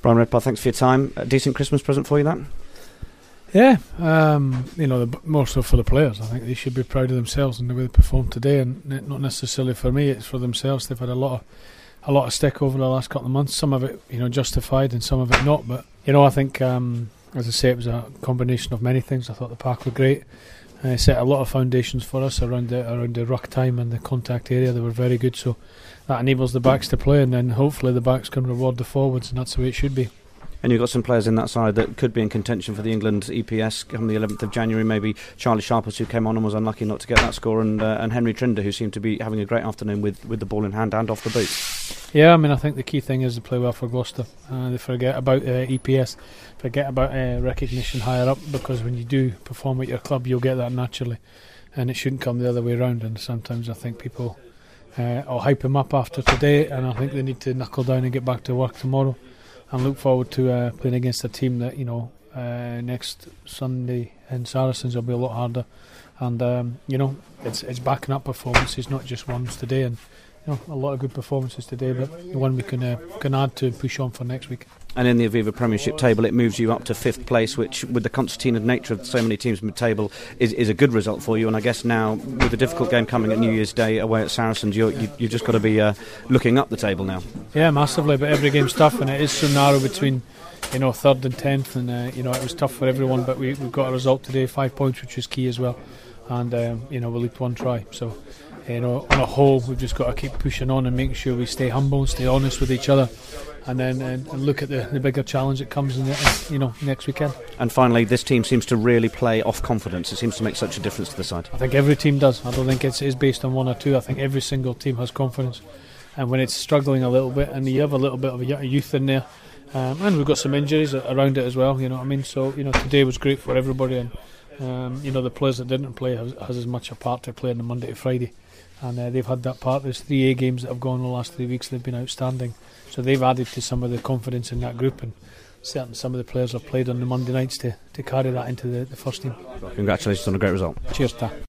Brian Redpath, thanks for your time. A decent Christmas present for you, that? Yeah, more so for the players. I think they should be proud of themselves and the way they performed today, and not necessarily for me. It's for themselves. They've had a lot of stick over the last couple of months. Some of it, justified, and some of it not. But I think, as I say, it was a combination of many things. I thought the park were great. Set a lot of foundations for us around the ruck time and the contact area. They were very good. So that enables the backs to play, and then hopefully the backs can reward the forwards, and that's the way it should be. And you've got some players in that side that could be in contention for the England EPS come the 11th of January. Maybe Charlie Sharples, who came on and was unlucky not to get that score, and Henry Trinder, who seemed to be having a great afternoon with the ball in hand and off the boot. Yeah, I think the key thing is to play well for Gloucester. They forget about EPS, forget about recognition higher up, because when you do perform at your club, you'll get that naturally, and it shouldn't come the other way around. And sometimes I think people will hype him up after today, and I think they need to knuckle down and get back to work tomorrow. And look forward to playing against a team that next Sunday in Saracens will be a lot harder, and it's backing up performances, not just ones today, and a lot of good performances today, but the one we can add to push on for next week. And in the Aviva Premiership table, it moves you up to 5th place, which, with the concertina nature of so many teams mid-table, is a good result for you. And I guess now, with the difficult game coming at New Year's Day away at Saracens, you've just got to be looking up the table now. Yeah, massively. But every game's tough, and it is so narrow between 3rd and 10th, and it was tough for everyone. But we've got a result today, 5 points, which is key as well. And we leaked one try. So on a whole, we've just got to keep pushing on and making sure we stay humble and stay honest with each other, and then and look at the bigger challenge that comes in next weekend. And finally, this team seems to really play off confidence. It seems to make such a difference to the side. I think every team does. I don't think it is based on one or two. I think every single team has confidence, and when it's struggling a little bit, and you have a little bit of a youth in there, and we've got some injuries around it as well. So today was great for everybody, and the players that didn't play has as much a part to play on the Monday to Friday. And they've had that part. There's 3 A games that have gone in the last 3 weeks. They've been outstanding. So they've added to some of the confidence in that group, and certainly some of the players have played on the Monday nights to carry that into the first team. Well, congratulations on a great result. Cheers, Ta.